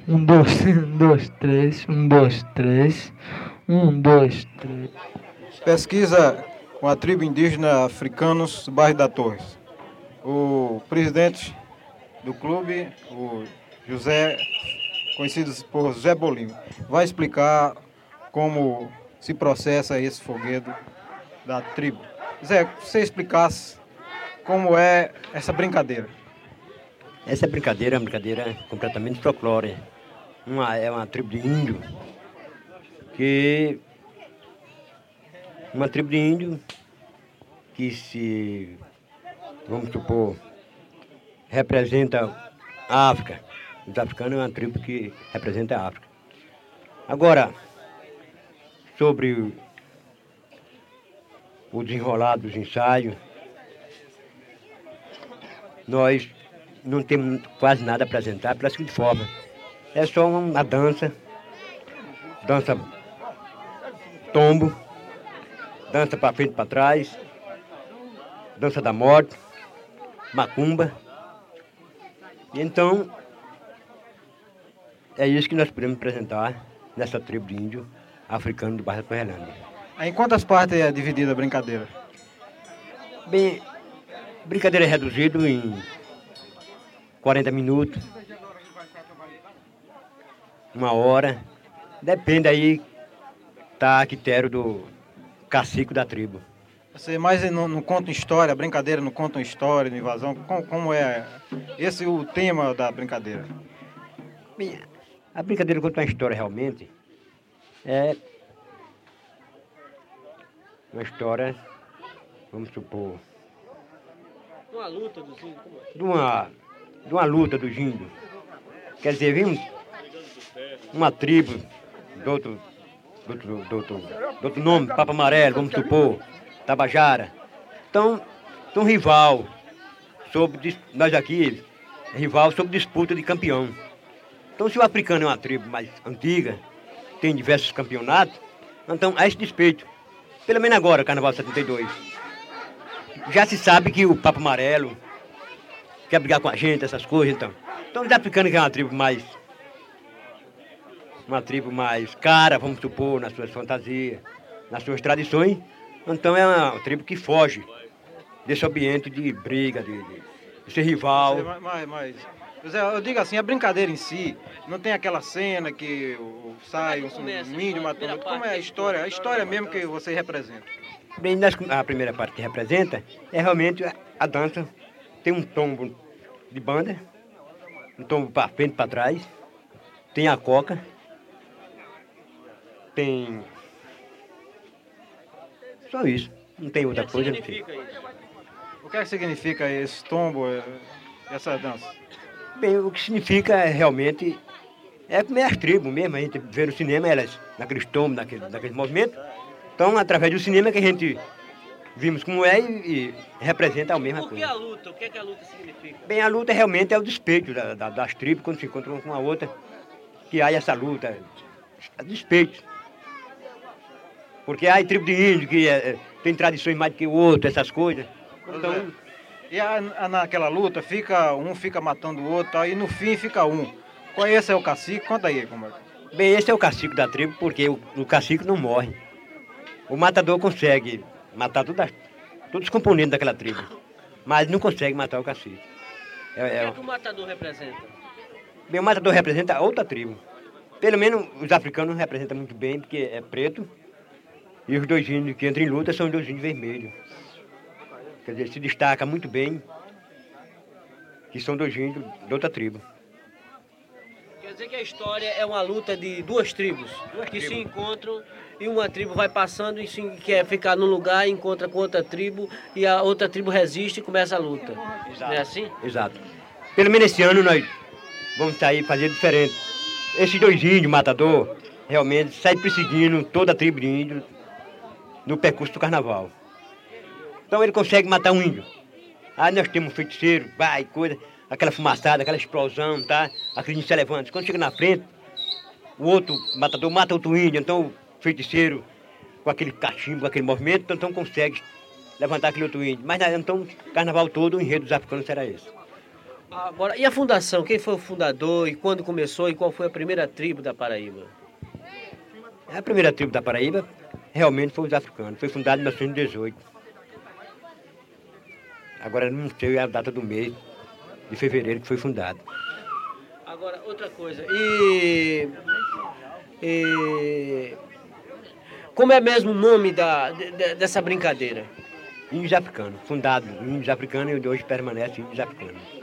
Um, dois, um, dois, três, um, dois, três, um, dois, três. Pesquisa com a tribo indígena africanos do bairro da Torres. O presidente do clube, o José, conhecido por Zé Bolinho, vai explicar como se processa esse foguedo da tribo. Zé, se você explicasse como é essa brincadeira. Essa brincadeira é uma brincadeira completamente folclórica. É uma tribo de índio que... Uma tribo de índio que se, vamos supor, representa a África. Os africanos é uma tribo que representa a África. Agora, sobre o desenrolar dos ensaios, nós não temos quase nada a apresentar pela seguinte forma. É só uma dança tombo, dança para frente e para trás, dança da morte, macumba. E então, é isso que nós podemos apresentar nessa tribo de índio africano do bairro da Correlândia. Em quantas partes é dividida a brincadeira? Bem, brincadeira é reduzida em 40 minutos, 1 hora. Depende aí, tá a critério do cacique da tribo. Você mais não conta história, a brincadeira não conta uma história de invasão? Como é esse o tema da brincadeira? Bem, a brincadeira conta uma história realmente. É uma história, vamos supor, Uma luta dos índios, como é? de uma luta dos índios. Quer dizer, vem uma tribo do outro nome, Papa Amarelo, vamos supor, Tabajara. Então, um rival, nós aqui, rival sobre disputa de campeão. Então, se o africano é uma tribo mais antiga, tem diversos campeonatos, então há esse despeito. Pelo menos agora, Carnaval 72. Já se sabe que o Papa Amarelo quer brigar com a gente, essas coisas, então. Então, os africanos que é uma tribo mais cara, vamos supor, nas suas fantasias, nas suas tradições, então é uma tribo que foge desse ambiente de briga, de ser rival. Mas, José, eu digo assim, a brincadeira em si, não tem aquela cena que sai um índio matando outro. Como é a história? A história mesmo que você representa. Bem, a primeira parte que representa é realmente a dança. Tem um tombo de banda, um tombo para frente e para trás, tem a coca, tem... Só isso, não tem outra coisa. O que significa isso? O que é que significa esse tombo, essa dança? Bem, o que significa realmente é como é as tribos mesmo, a gente vê no cinema elas, naqueles tombos, naqueles movimentos. Então, através do cinema que a gente vimos como é e representa a mesma coisa. Por que a luta? O que é que a luta significa? Bem, a luta realmente é o despeito das tribos quando se encontram uma com a outra, que há essa luta, despeito. Porque há tribo de índio que tem tradições mais do que o outro, essas coisas. Então, e naquela luta, um fica matando o outro, aí no fim fica um. Qual esse é o cacique? Conta aí como é. Bem, esse é o cacique da tribo, porque o cacique não morre. O matador consegue matar todos os componentes daquela tribo, mas não consegue matar o cacique. O que é que o matador representa? Bem, o matador representa outra tribo. Pelo menos os africanos representam muito bem, porque é preto, e os dois índios que entram em luta são os dois índios vermelhos. Quer dizer, se destaca muito bem que são dois índios de outra tribo. Quer dizer que a história é uma luta de duas tribos que se encontram e uma tribo vai passando e quer ficar num lugar, encontra com outra tribo e a outra tribo resiste e começa a luta. Exato. Não é assim? Exato. Pelo menos esse ano nós vamos sair fazer diferente. Esses dois índios, matador, realmente saem perseguindo toda a tribo de índios no percurso do carnaval. Então ele consegue matar um índio. Aí nós temos um feiticeiro, vai, coisa, aquela fumaçada, aquela explosão, tá? Aquele índio se levanta. Quando chega na frente, o outro matador mata outro índio, então o feiticeiro, com aquele cachimbo, com aquele movimento, então consegue levantar aquele outro índio. Mas então, o carnaval todo, o enredo dos africanos será esse. Agora, e a fundação? Quem foi o fundador e quando começou e qual foi a primeira tribo da Paraíba? A primeira tribo da Paraíba realmente foi os africanos. Foi fundada em 1918. Agora não sei a data do mês de fevereiro que foi fundado. Agora, outra coisa. Como é mesmo o nome dessa brincadeira? Índios africanos. Fundado em Índios africanos e hoje permanece Índios africanos.